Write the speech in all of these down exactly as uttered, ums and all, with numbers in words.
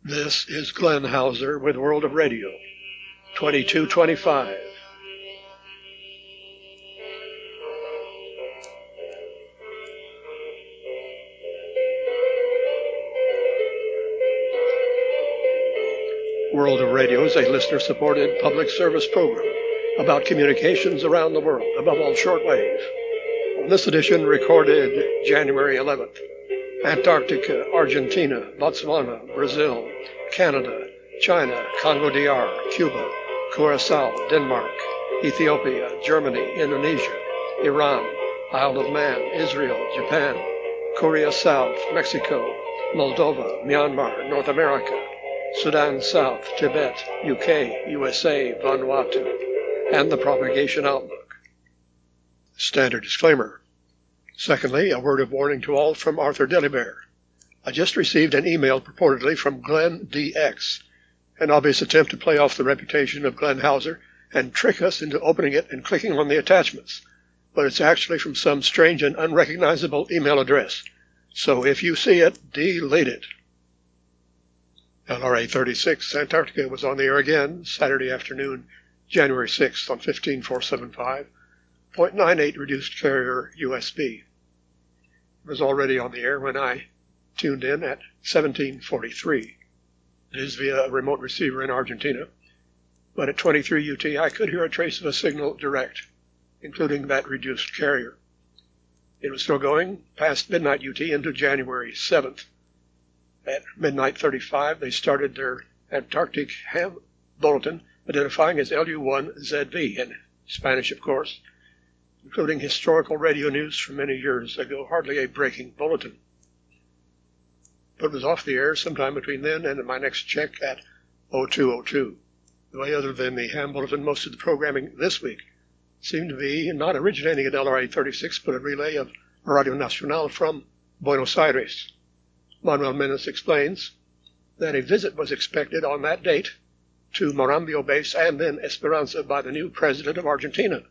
This is Glenn Hauser with World of Radio, twenty-two twenty-five. World of Radio is a listener-supported public service program about communications around the world, above all shortwave. On this edition, recorded January eleventh. Antarctica, Argentina, Botswana, Brazil, Canada, China, Congo D R, Cuba, Curacao, Denmark, Ethiopia, Germany, Indonesia, Iran, Isle of Man, Israel, Japan, Korea South, Mexico, Moldova, Myanmar, North America, Sudan South, Tibet, U K, U S A, Vanuatu, and the propagation outlook. Standard disclaimer. Secondly, a word of warning to all from Arthur Delibert. I just received an email purportedly from Glenn D X, an obvious attempt to play off the reputation of Glenn Hauser and trick us into opening it and clicking on the attachments. But it's actually from some strange and unrecognizable email address. So if you see it, delete it. L R A thirty-six Antarctica was on the air again Saturday afternoon, January sixth on fifteen four seventy-five, point nine eight reduced carrier U S B. It was already on the air when I tuned in at seventeen forty-three. It is via a remote receiver in Argentina, but at twenty-three U T I could hear a trace of a signal direct, including that reduced carrier. It was still going past midnight U T into January seventh. At midnight thirty-five, they started their Antarctic ham bulletin, identifying as L U one Z V, in Spanish, of course, including historical radio news from many years ago, hardly a breaking bulletin. But it was off the air sometime between then and my next check at oh two oh two. The way other than the ham bulletin, most of the programming this week seemed to be not originating at L R A thirty-six, but a relay of Radio Nacional from Buenos Aires. Manuel Menes explains that a visit was expected on that date to Marambio Base and then Esperanza by the new president of Argentina.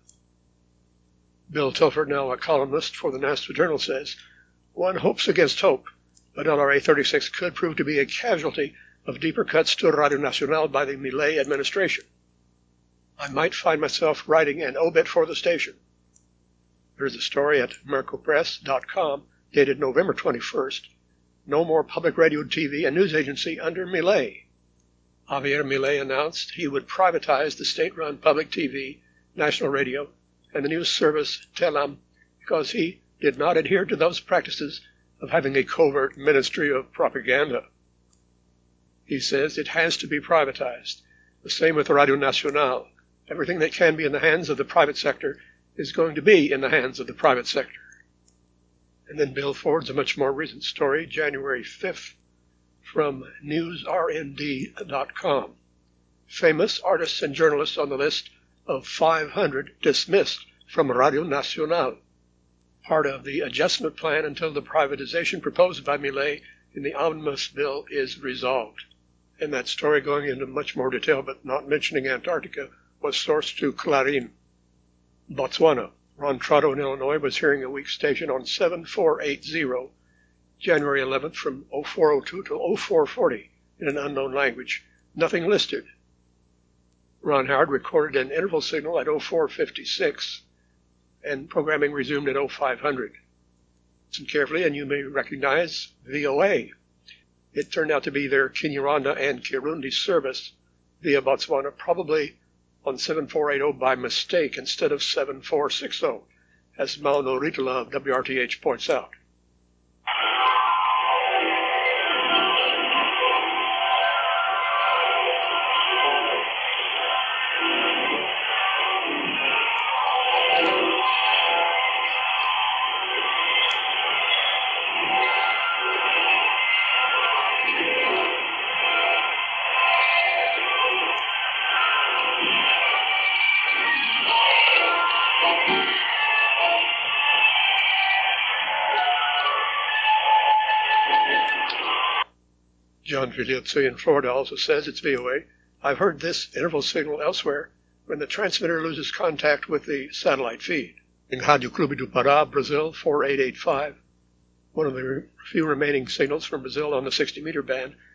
Bill Tilford, now a columnist for the Nashville Journal, says, "One hopes against hope, but L R A thirty-six could prove to be a casualty of deeper cuts to Radio Nacional by the Milei administration. I might find myself writing an obit for the station." There's a story at mercopress dot com dated November twenty-first. No more public radio, T V, and news agency under Milei. Javier Milei announced he would privatize the state-run public T V, national radio, and the news service Telam because he did not adhere to those practices of having a covert ministry of propaganda. He says it has to be privatized. The same with Radio Nacional. Everything that can be in the hands of the private sector is going to be in the hands of the private sector. And then Bill forwards a much more recent story, January fifth, from news R N D dot com. Famous artists and journalists on the list of five hundred dismissed from Radio Nacional, part of the adjustment plan until the privatization proposed by Milei in the Omnibus Bill is resolved. And that story, going into much more detail but not mentioning Antarctica, was sourced to Clarín. Botswana. Ron Trotto in Illinois was hearing a weak station on seven four eight zero, January eleventh from oh four oh two to oh four forty in an unknown language. Nothing listed. Ron Howard recorded an interval signal at oh four fifty-six, and programming resumed at oh five hundred. Listen carefully, and you may recognize V O A. It turned out to be their Kinyarwanda and Kirundi service via Botswana, probably on seven four eight zero by mistake instead of seven four six zero, as Mauno Ritala of W R T H points out. John Filiozzi in Florida also says it's V O A. I've heard this interval signal elsewhere when the transmitter loses contact with the satellite feed. In Rádio Clube do Pará, Brazil, four eight eight five, one of the few remaining signals from Brazil on the sixty meter band,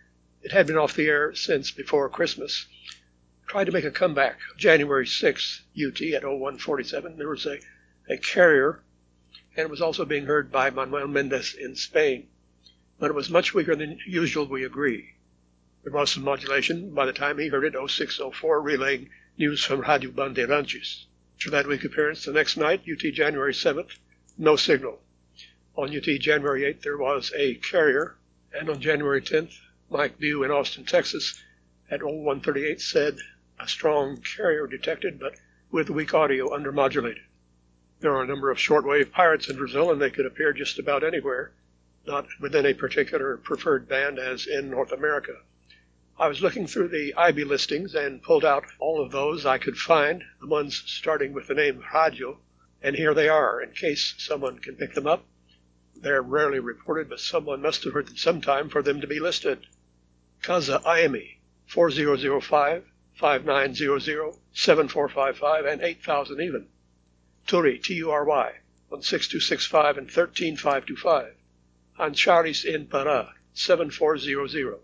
It had been off the air since before Christmas. Tried to make a comeback. January sixth, U T at oh one forty-seven. There was a, a carrier, and it was also being heard by Manuel Mendez in Spain. But it was much weaker than usual, we agree. There was some modulation by the time he heard it, oh six oh four, relaying news from Radio Bandeirantes. For that week appearance the next night, U T January seventh, no signal. On U T January eighth, there was a carrier, and on January tenth, Mike Bew in Austin, Texas, at oh one thirty-eight said a strong carrier detected, but with weak audio undermodulated. There are a number of shortwave pirates in Brazil, and they could appear just about anywhere, not within a particular preferred band as in North America. I was looking through the I B listings and pulled out all of those I could find, the ones starting with the name Radio, and here they are, in case someone can pick them up. They're rarely reported, but someone must have heard them sometime for them to be listed. Casa I M E, four zero zero five, five nine zero zero, seven four five five, and eight thousand even. Turi, T U R Y, on six two six five and one three five two five. Ancharis in Pará, seven four zero zero.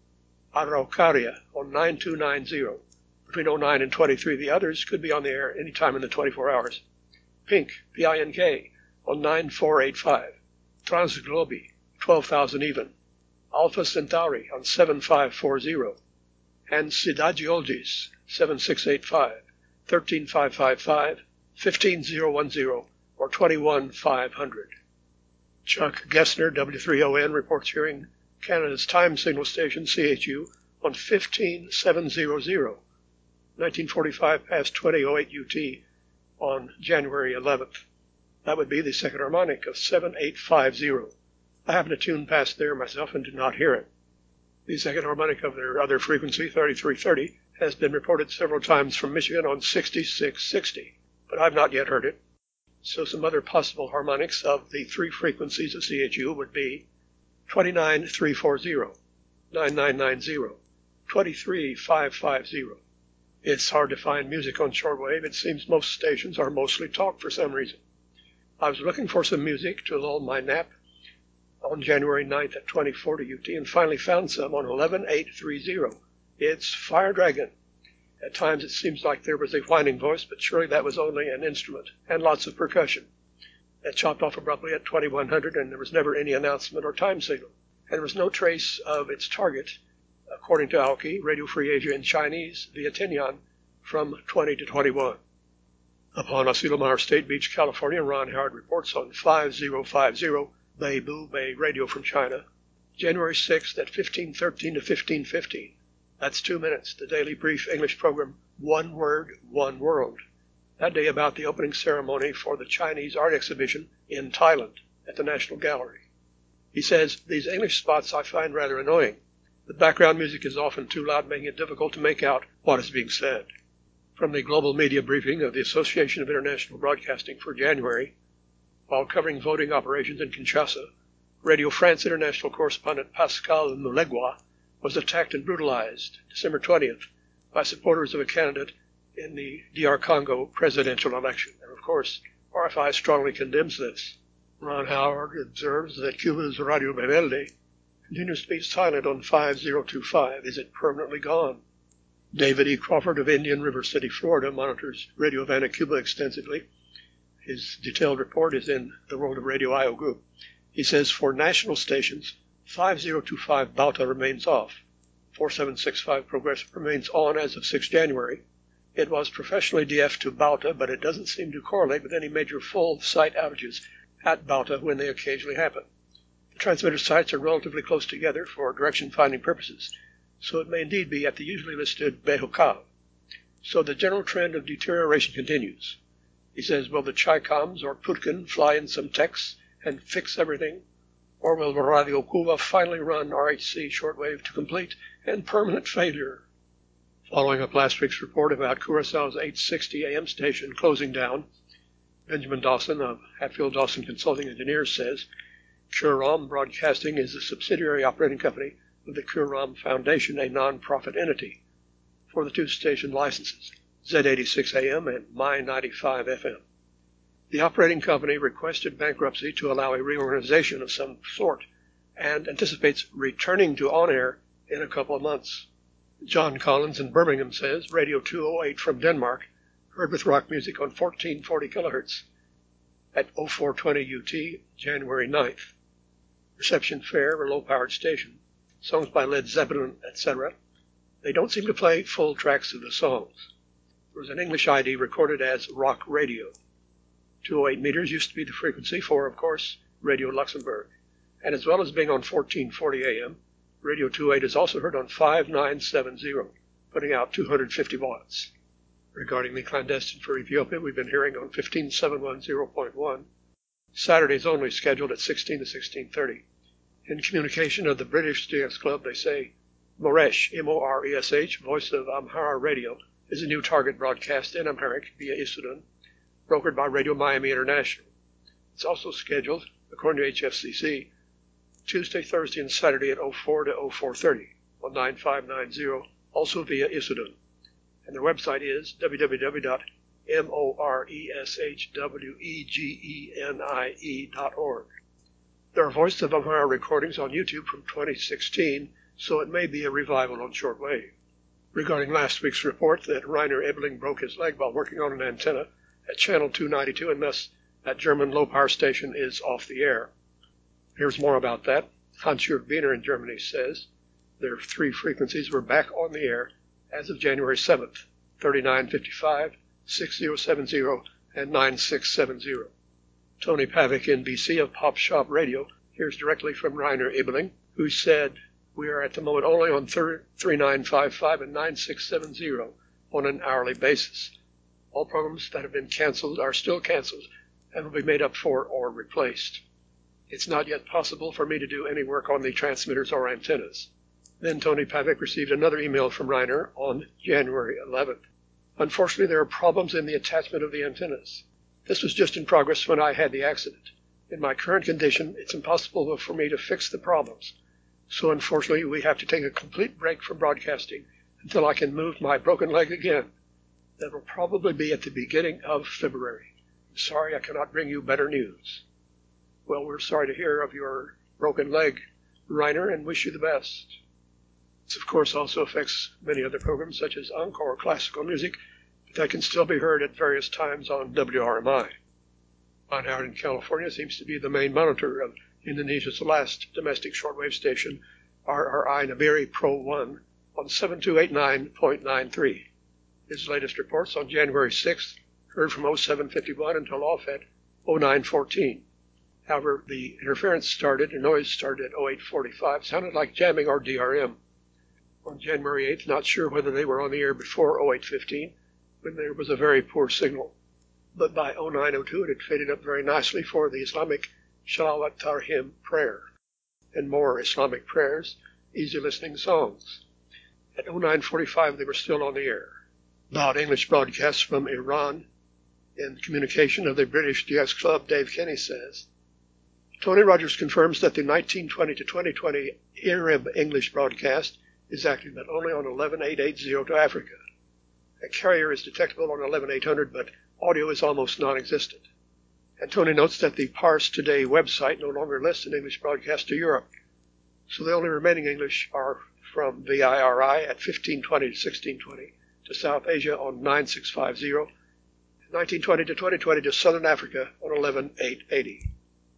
Araucaria on nine two nine zero. Between oh nine and twenty-three, the others could be on the air any time in the twenty-four hours. Pink, P I N K, on nine four eight five. Transglobi, twelve thousand even. Alpha Centauri on seven five four zero. And Cidade seven six eight five, one three five five five, one five zero one zero, or twenty-one five hundred. Chuck Gessner, W three O N, reports hearing Canada's time signal station, C H U, on fifteen seven hundred, nineteen forty-five past twenty oh eight U T on January eleventh. That would be the second harmonic of seven eight five zero. I happened to tune past there myself and did not hear it. The second harmonic of their other frequency, thirty-three thirty, has been reported several times from Michigan on sixty-six sixty, but I've not yet heard it. So some other possible harmonics of the three frequencies of C H U would be twenty-nine three forty, nine nine nine zero, twenty-three five fifty. It's hard to find music on shortwave. It seems most stations are mostly talk for some reason. I was looking for some music to lull my nap on January ninth at twenty forty U T and finally found some on eleven eight thirty. It's Fire Dragon. At times it seems like there was a whining voice, but surely that was only an instrument, and lots of percussion. It chopped off abruptly at twenty-one hundred, and there was never any announcement or time signal. And there was no trace of its target, according to Aoki, Radio Free Asia in Chinese, via Tianyan, from twenty to twenty-one. Upon Asilomar State Beach, California, Ron Howard reports on five zero five zero, Bay Bu Bay Radio from China, January sixth at fifteen thirteen to fifteen fifteen. That's two minutes, the daily brief English program, One Word, One World. That day about the opening ceremony for the Chinese art exhibition in Thailand at the National Gallery. He says, these English spots I find rather annoying. The background music is often too loud, making it difficult to make out what is being said. From the global media briefing of the Association of International Broadcasting for January, while covering voting operations in Kinshasa, Radio France International correspondent Pascal Mulegwa was attacked and brutalized December twentieth by supporters of a candidate in the D R Congo presidential election. And of course, R F I strongly condemns this. Ron Howard observes that Cuba's Radio Rebelde continues to be silent on five zero two five. Is it permanently gone? David E. Crawford of Indian River City, Florida, monitors Radio Havana, Cuba extensively. His detailed report is in the World of Radio I O group. He says, for national stations, five zero two five Bauta remains off. four seven six five Progressive remains on as of the sixth of January. It was professionally D F'd to Bauta, but it doesn't seem to correlate with any major full site outages at Bauta when they occasionally happen. The transmitter sites are relatively close together for direction-finding purposes, so it may indeed be at the usually listed Bejucal. So the general trend of deterioration continues. He says, will the Chicoms or Putkin fly in some techs and fix everything? Or will Radio Cuba finally run R H C shortwave to complete and permanent failure? Following up last week's report about Curaçao's eight sixty A M station closing down, Benjamin Dawson of Hatfield Dawson Consulting Engineers says, Curom Broadcasting is a subsidiary operating company of the Curom Foundation, a non-profit entity, for the two station licenses, Z eighty-six A M and My ninety-five F M. The operating company requested bankruptcy to allow a reorganization of some sort and anticipates returning to on-air in a couple of months. John Collins in Birmingham says, Radio two oh eight from Denmark, heard with rock music on fourteen forty kilohertz at oh four twenty U T, January ninth. Reception fair, a low-powered station. Songs by Led Zeppelin, et cetera. They don't seem to play full tracks of the songs. There was an English I D recorded as Rock Radio. two oh eight meters used to be the frequency for, of course, Radio Luxembourg. And as well as being on fourteen forty A M, Radio two oh eight is also heard on five nine seven zero, putting out two hundred fifty watts. Regarding the clandestine for Ethiopia, we've been hearing on fifteen seven ten point one, Saturdays only, scheduled at sixteen to sixteen thirty. In communication of the British D X Club, they say, Moresh, M O R E S H, Voice of Amhara Radio, is a new target broadcast in Amharic via Issoudun, brokered by Radio Miami International. It's also scheduled, according to H F C C, Tuesday, Thursday, and Saturday at oh four to oh four thirty on nine five nine zero, also via Issoudun. And their website is w w w dot moreshwegenie dot org. There are Voice of Amhara recordings on YouTube from twenty sixteen, so it may be a revival on shortwave. Regarding last week's report that Rainer Ebeling broke his leg while working on an antenna at channel two ninety-two, and thus that German low-power station is off the air. Here's more about that. Hans-Jürg Wiener in Germany says their three frequencies were back on the air as of January seventh, thirty-nine fifty-five, sixty seventy, and ninety-six seventy. Tony Pavick in B C of Pop Shop Radio hears directly from Rainer Ebeling, who said, we are at the moment only on thirty-nine fifty-five and ninety-six seventy on an hourly basis. All programs that have been canceled are still canceled and will be made up for or replaced. It's not yet possible for me to do any work on the transmitters or antennas. Then Tony Pavick received another email from Rainer on January eleventh. Unfortunately, there are problems in the attachment of the antennas. This was just in progress when I had the accident. In my current condition, it's impossible for me to fix the problems. So unfortunately, we have to take a complete break from broadcasting until I can move my broken leg again. That will probably be at the beginning of February. I'm sorry I cannot bring you better news. Well, we're sorry to hear of your broken leg, Rainer, and wish you the best. This, of course, also affects many other programs, such as Encore Classical Music, but that can still be heard at various times on W R M I. Mount Howard in California seems to be the main monitor of Indonesia's last domestic shortwave station, R R I Nabiri Pro one, on seven two eight nine point nine three. His latest reports on January sixth heard from oh seven fifty-one until off at oh nine fourteen. However, the interference started, the noise started at oh eight forty-five, sounded like jamming or D R M. On January eighth, not sure whether they were on the air before oh eight fifteen, when there was a very poor signal. But by oh nine oh two, it had faded up very nicely for the Islamic Shalawat Tarhim prayer, and more Islamic prayers, easy listening songs. At oh nine forty-five, they were still on the air. About English broadcasts from Iran, in communication of the British D X Club, Dave Kenny says, Tony Rogers confirms that the nineteen twenty to twenty twenty Arab English broadcast is active but only on eleven eight eighty to Africa. A carrier is detectable on eleven eight hundred, but audio is almost non-existent. And Tony notes that the Pars Today website no longer lists an English broadcast to Europe, so the only remaining English are from V I R I at fifteen twenty to sixteen twenty, to South Asia on nine six fifty, nineteen twenty to twenty twenty to Southern Africa on eleven eight eighty.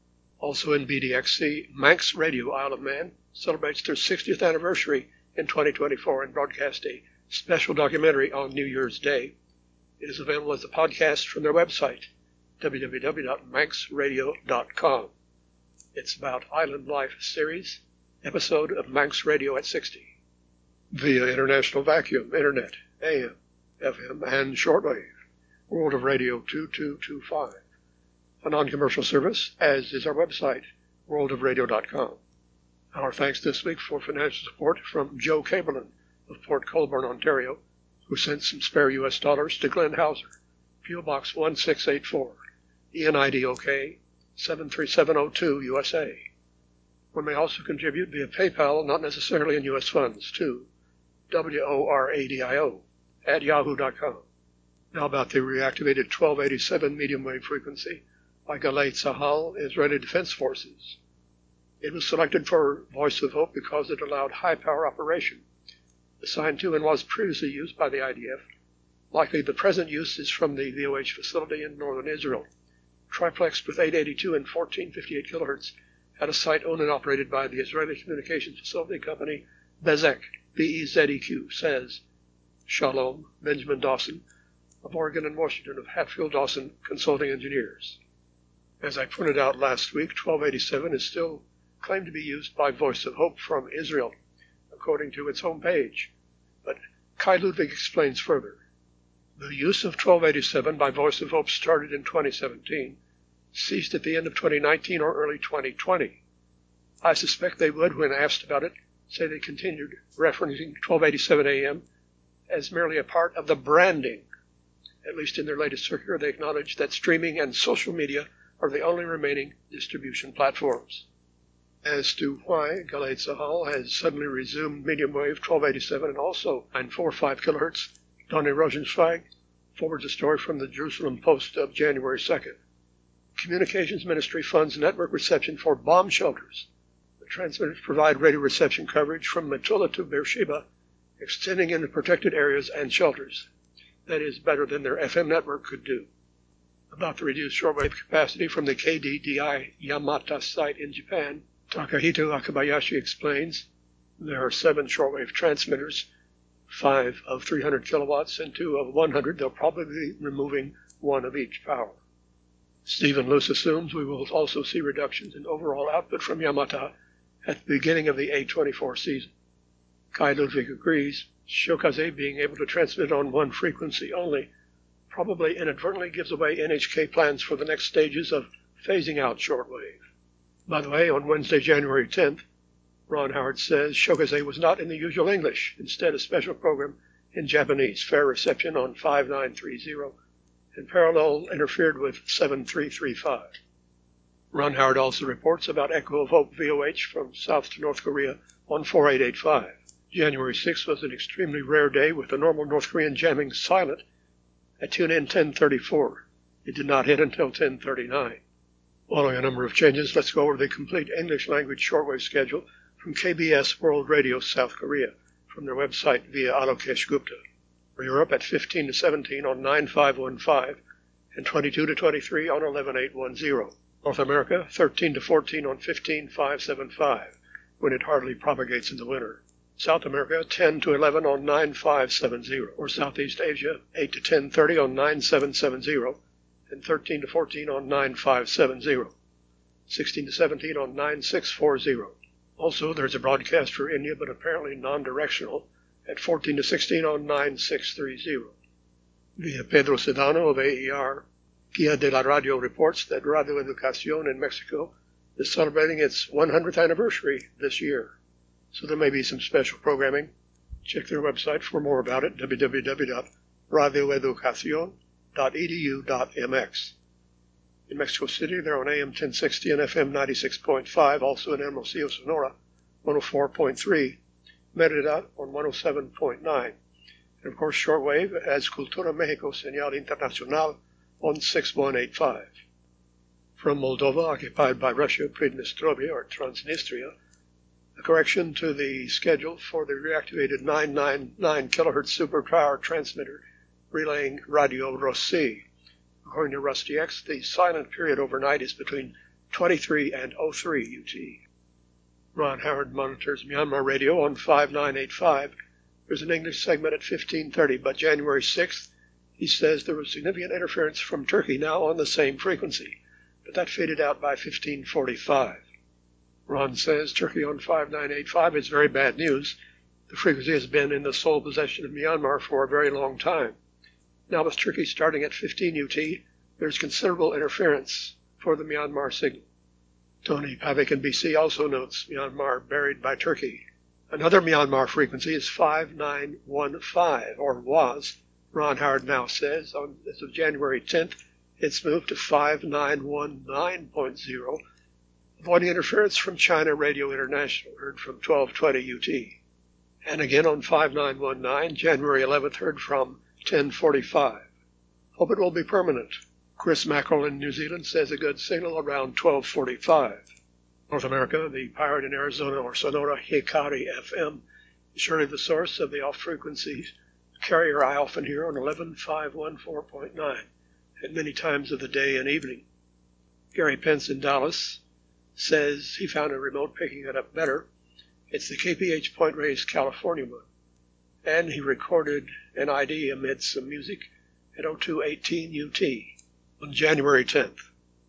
Also in B D X C, Manx Radio Isle of Man celebrates their sixtieth anniversary in twenty twenty-four and broadcast a special documentary on New Year's Day. It is available as a podcast from their website, w w w dot manx radio dot com. It's about Island Life series, episode of Manx Radio at sixty. Via International Vacuum, Internet, A M, F M, and Shortwave, World of Radio two two two five. A non-commercial service, as is our website, world of radio dot com. Our thanks this week for financial support from Joe Caberlin of Port Colborne, Ontario, who sent some spare U S dollars to Glenn Hauser, P O Box one six eight four, E N I D O K seven three seven oh two, U S A. One may also contribute via PayPal, not necessarily in U S funds, to W O R A D I O at yahoo dot com. Now about the reactivated twelve eighty-seven medium wave frequency by Galei Tzahal, Israeli Defense Forces. It was selected for Voice of Hope because it allowed high-power operation, assigned to and was previously used by the I D F. Likely the present use is from the V O H facility in northern Israel, triplexed with eight eighty-two and fourteen fifty-eight kilohertz at a site owned and operated by the Israeli Communications Facility Company, Bezek, B E Z E Q, says Shalom Benjamin Dawson of Oregon and Washington of Hatfield Dawson Consulting Engineers. As I pointed out last week, twelve eighty-seven is still claimed to be used by Voice of Hope from Israel, according to its homepage. But Kai Ludwig explains further. The use of twelve eighty-seven by Voice of Hope started in twenty seventeen, ceased at the end of twenty nineteen or early twenty twenty. I suspect they would, when asked about it, say they continued referencing twelve eighty-seven A M as merely a part of the branding. At least in their latest circular, they acknowledge that streaming and social media are the only remaining distribution platforms. As to why Galei Tzahal has suddenly resumed medium wave twelve eighty-seven and also nine forty-five kilohertz, Donny Rosenzweig forwards a story from the Jerusalem Post of January second. Communications Ministry funds network reception for bomb shelters. The transmitters provide radio reception coverage from Metula to Beersheba, extending into protected areas and shelters. That is better than their F M network could do. About the reduced shortwave capacity from the K D D I Yamata site in Japan, Takahito Akabayashi explains there are seven shortwave transmitters, five of three hundred kilowatts and two of one hundred. They'll probably be removing one of each power. Stephen Luce assumes we will also see reductions in overall output from Yamata at the beginning of the A twenty-four season. Kai Ludwig agrees, Shokaze being able to transmit on one frequency only probably inadvertently gives away N H K plans for the next stages of phasing out shortwave. By the way, on Wednesday, January tenth, Ron Howard says Shokaze was not in the usual English, instead a special program in Japanese, fair reception on five nine three zero, and parallel interfered with seven three three five. Ron Howard also reports about Echo of Hope V O H from South to North Korea on four eight eight five. January sixth was an extremely rare day with the normal North Korean jamming silent at tune-in ten thirty-four. It did not hit until ten thirty-nine. Following a number of changes, let's go over the complete English language shortwave schedule from K B S World Radio South Korea from their website via Alokesh Gupta. For Europe at fifteen to seventeen on nine five one five and twenty-two to twenty-three on eleven eight one zero. North America thirteen to fourteen on fifteen five seven five when it hardly propagates in the winter. South America ten to eleven on nine five seven zero, or Southeast Asia eight to ten thirty on nine seven seven zero and thirteen to fourteen on nine five seven zero, sixteen to seventeen on nine six four zero. Also, there's a broadcast for India, but apparently non-directional, at fourteen to sixteen on nine six three zero. Via Pedro Sedano of A E R, Guia de la Radio reports that Radio Educación in Mexico is celebrating its one hundredth anniversary this year. So there may be some special programming. Check their website for more about it, w w w dot radio educacion dot e d u dot m x. In Mexico City, they're on A M ten sixty and F M ninety-six point five, also in Hermosillo, Sonora, one oh four point three, Merida on one oh seven point nine, and of course shortwave as Cultura Mexico Señal Internacional on six one eight five. From Moldova, occupied by Russia, Pridnestrovia or Transnistria, a correction to the schedule for the reactivated nine ninety-nine kilohertz superpower transmitter relaying Radio Rossi. According to Rusty X, the silent period overnight is between twenty-three and oh three U T. Ron Howard monitors Myanmar radio on five nine eight five. There's an English segment at fifteen thirty, but January sixth, he says there was significant interference from Turkey now on the same frequency, but that faded out by fifteen forty-five. Ron says Turkey on five nine eight five is very bad news. The frequency has been in the sole possession of Myanmar for a very long time. Now with Turkey starting at fifteen U T, there's considerable interference for the Myanmar signal. Tony Pavik in B C also notes Myanmar buried by Turkey. Another Myanmar frequency is five nine one five, or was. Ron Howard now says, on, as of January tenth, it's moved to five nine one nine point zero, avoiding interference from China Radio International, heard from twelve twenty U T. And again on five nine one nine, January eleventh, heard from ten forty-five. Hope it will be permanent. Chris Mackerel in New Zealand says a good signal around twelve forty-five. North America, the pirate in Arizona or Sonora Hikari F M is surely the source of the off-frequencies carrier I often hear on eleven five one four point nine at many times of the day and evening. Gary Pence in Dallas says he found a remote picking it up better. It's the K P H Point Reyes, California one. And he recorded an I D amid some music at oh two eighteen U T on January tenth.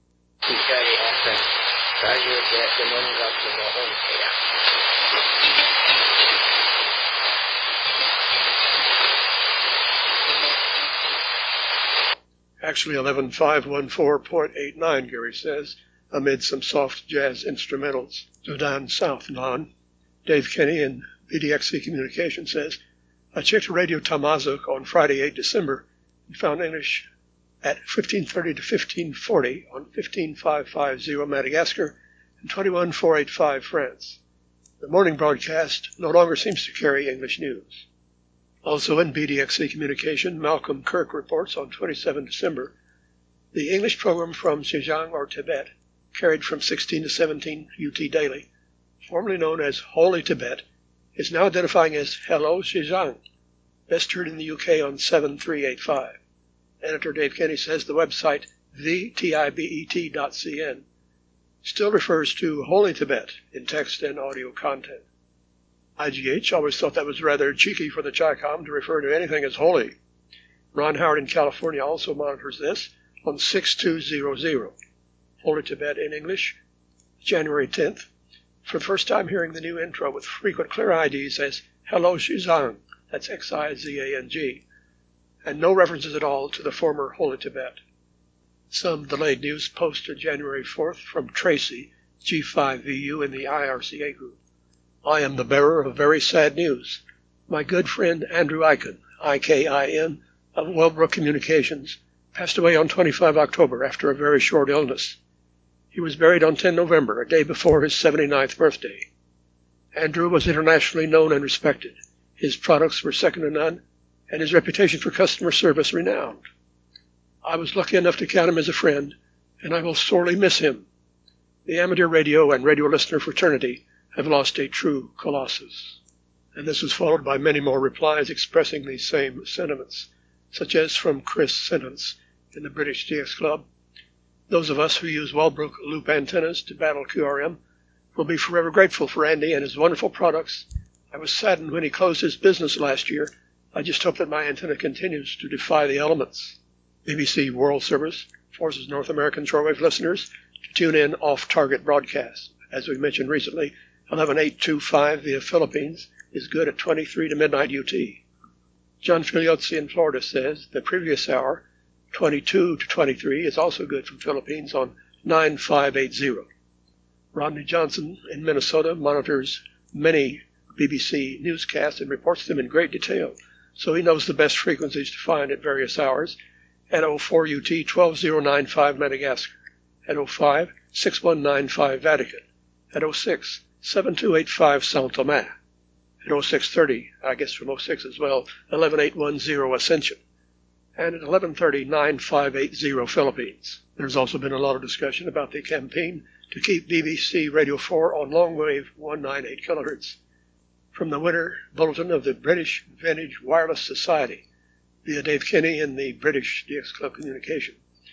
Actually eleven five one four point eight nine, Gary says, amid some soft jazz instrumentals. So down south, non. Dave Kenny in B D X C Communication says, I checked Radio Tamazuk on Friday, the eighth of December, and found English at fifteen thirty to fifteen forty on fifteen five fifty Madagascar and twenty-one four eighty-five France. The morning broadcast no longer seems to carry English news. Also in B D X C Communication, Malcolm Kirk reports on the twenty-seventh of December, the English program from Xinjiang or Tibet, carried from sixteen to seventeen U T daily, formerly known as Holy Tibet, is now identifying as Hello Xinjiang, best heard in the U K on seven three eight five. Editor Dave Kenny says the website the tibet dot c n still refers to Holy Tibet in text and audio content. I G H always thought that was rather cheeky for the Chi-Com to refer to anything as holy. Ron Howard in California also monitors this on six two hundred. Holy Tibet in English, January tenth. For the first time hearing the new intro with frequent clear I Ds as Hello Xizang, that's X I Z A N G, and no references at all to the former Holy Tibet. Some delayed news posted January fourth from Tracy, G five V U in the I R C A group. I am the bearer of very sad news. My good friend Andrew Eichen, I K I N, of Wellbrook Communications, passed away on the twenty-fifth of October after a very short illness. He was buried on the tenth of November, a day before his seventy-ninth birthday. Andrew was internationally known and respected. His products were second to none, and his reputation for customer service renowned. I was lucky enough to count him as a friend, and I will sorely miss him. The amateur radio and radio listener fraternity have lost a true colossus. And this was followed by many more replies expressing these same sentiments, such as from Chris Simmons in the British D X Club. Those of us who use Wellbrook loop antennas to battle Q R M will be forever grateful for Andy and his wonderful products. I was saddened when he closed his business last year. I just hope that my antenna continues to defy the elements. B B C World Service forces North American shortwave listeners to tune in off-target broadcasts. As we mentioned recently, eleven eight two five via Philippines is good at twenty-three to midnight U T. John Filiozzi in Florida says the previous hour, twenty-two to twenty-three, is also good from Philippines on nine five eight zero. Rodney Johnson in Minnesota monitors many B B C newscasts and reports them in great detail, so he knows the best frequencies to find at various hours at oh four U T twelve oh ninety-five Madagascar, at oh five six one nine five Vatican, at oh six seven two eight five Sao Tome, at oh six thirty, I guess from oh six as well, eleven eight one zero Ascension, and at eleven thirty nine five eight zero Philippines. There's also been a lot of discussion about the campaign to keep B B C Radio four on longwave one ninety-eight kilohertz. From the winter bulletin of the British Vintage Wireless Society, via Dave Kenny in the British D X Club Communication,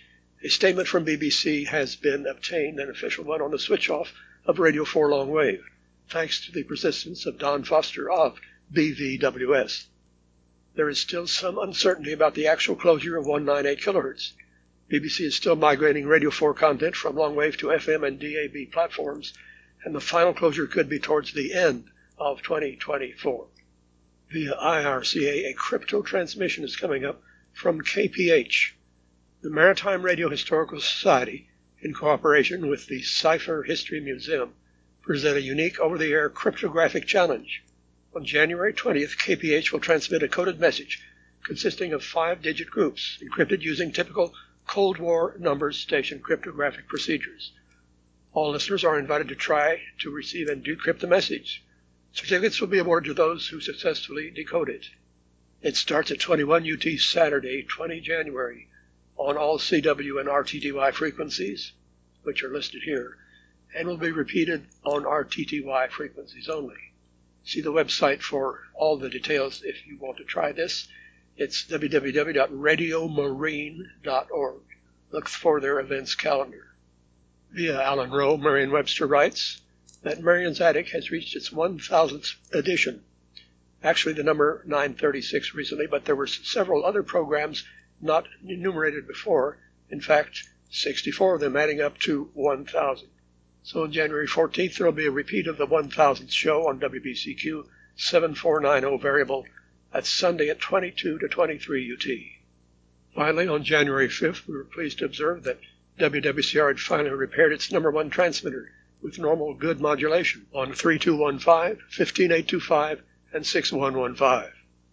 a statement from B B C has been obtained, an official one, on the switch-off of Radio four longwave, thanks to the persistence of Don Foster of B V W S. There is still some uncertainty about the actual closure of one ninety-eight kilohertz. B B C is still migrating Radio four content from longwave to F M and D A B platforms, and the final closure could be towards the end of twenty twenty-four. Via I R C A, a crypto transmission is coming up from K P H. The Maritime Radio Historical Society, in cooperation with the Cipher History Museum, present a unique over-the-air cryptographic challenge. On January twentieth, K P H will transmit a coded message consisting of five-digit groups, encrypted using typical Cold War numbers station cryptographic procedures. All listeners are invited to try to receive and decrypt the message. Certificates will be awarded to those who successfully decode it. It starts at twenty-one U T Saturday, the twentieth of January, on all C W and R T D Y frequencies, which are listed here, and will be repeated on R T T Y frequencies only. See the website for all the details if you want to try this. It's w w w dot radio marine dot org. Look for their events calendar. Via Alan Rowe, Merriam-Webster writes that Marion's Attic has reached its one thousandth edition. Actually, the number nine thirty-six recently, but there were several other programs not enumerated before. In fact, sixty-four of them adding up to one thousand. So on January fourteenth, there will be a repeat of the one thousandth show on W B C Q seven four nine zero variable. That's Sunday at twenty-two to twenty-three U T. Finally, on January fifth, we were pleased to observe that W W C R had finally repaired its number one transmitter with normal good modulation on three two one five, one five eight two five, and six one one five.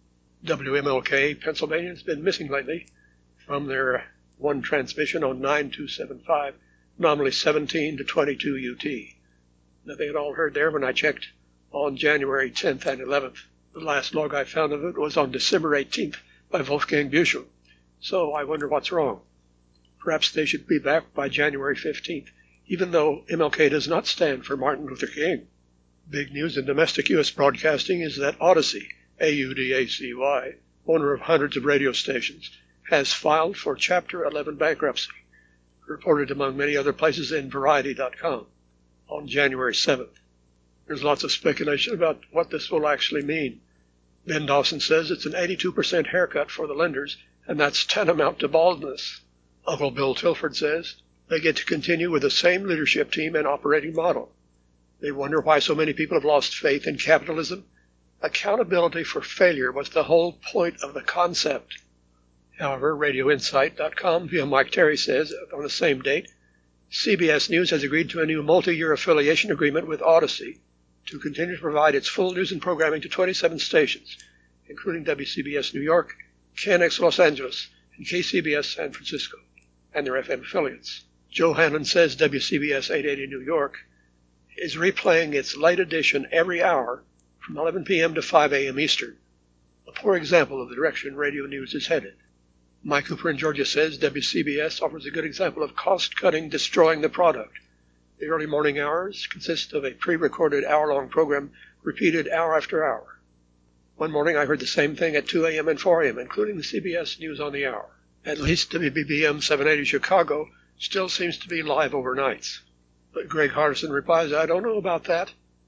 W M L K, Pennsylvania, has been missing lately from their one transmission on nine two seven five, nominally seventeen to twenty-two U T. Nothing at all heard there when I checked on January tenth and eleventh. The last log I found of it was on December eighteenth by Wolfgang Büchel. So I wonder what's wrong. Perhaps they should be back by January fifteenth, even though M L K does not stand for Martin Luther King. Big news in domestic U S broadcasting is that Audacy, A U D A C Y, owner of hundreds of radio stations, has filed for Chapter eleven bankruptcy, reported among many other places in Variety dot com on January seventh. There's lots of speculation about what this will actually mean. Ben Dawson says it's an eighty-two percent haircut for the lenders, and that's tantamount to baldness. Uncle Bill Tilford says they get to continue with the same leadership team and operating model. They wonder why so many people have lost faith in capitalism. Accountability for failure was the whole point of the concept. However, Radio Insight dot com via Mike Terry says on the same date, C B S News has agreed to a new multi-year affiliation agreement with Audacy to continue to provide its full news and programming to twenty-seven stations, including W C B S New York, K N X Los Angeles, and K C B S San Francisco, and their F M affiliates. Joe Hanlon says W C B S eight eighty New York is replaying its late edition every hour from eleven p.m. to five a.m. Eastern, a poor example of the direction radio news is headed. Mike Cooper in Georgia says W C B S offers a good example of cost-cutting destroying the product. The early morning hours consist of a pre-recorded hour-long program repeated hour after hour. One morning I heard the same thing at two a.m. and four a.m., including the C B S News on the Hour. At least W B B M seven eighty Chicago still seems to be live overnights. But Greg Hardison replies, I don't know about that.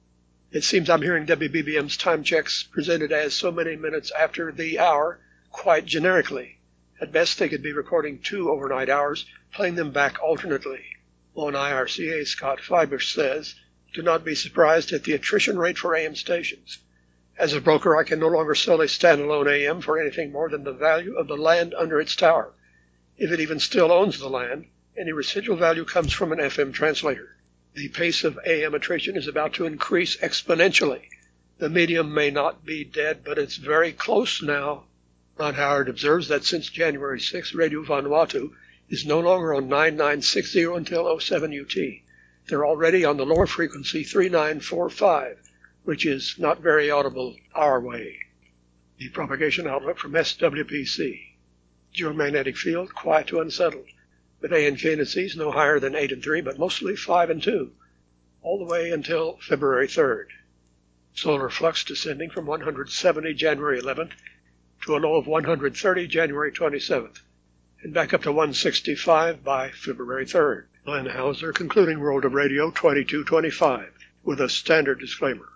It seems I'm hearing W B B M's time checks presented as so many minutes after the hour quite generically. At best, they could be recording two overnight hours, playing them back alternately. On I R C A, Scott Fibush says, do not be surprised at the attrition rate for A M stations. As a broker, I can no longer sell a standalone A M for anything more than the value of the land under its tower. If it even still owns the land, any residual value comes from an F M translator. The pace of A M attrition is about to increase exponentially. The medium may not be dead, but it's very close now. Ron Howard observes that since January sixth, Radio Vanuatu is no longer on nine nine six zero until oh seven U T. They're already on the lower frequency three nine four five, which is not very audible our way. The propagation outlook from S W P C. Geomagnetic field, quiet to unsettled, with A and K indices no higher than eight and three, but mostly five and two, all the way until February third. Solar flux descending from one hundred seventy January eleventh to a low of one hundred thirty January twenty-seventh, and back up to one sixty-five by February third. Glenn Hauser concluding World of Radio twenty-two twenty-five with a standard disclaimer.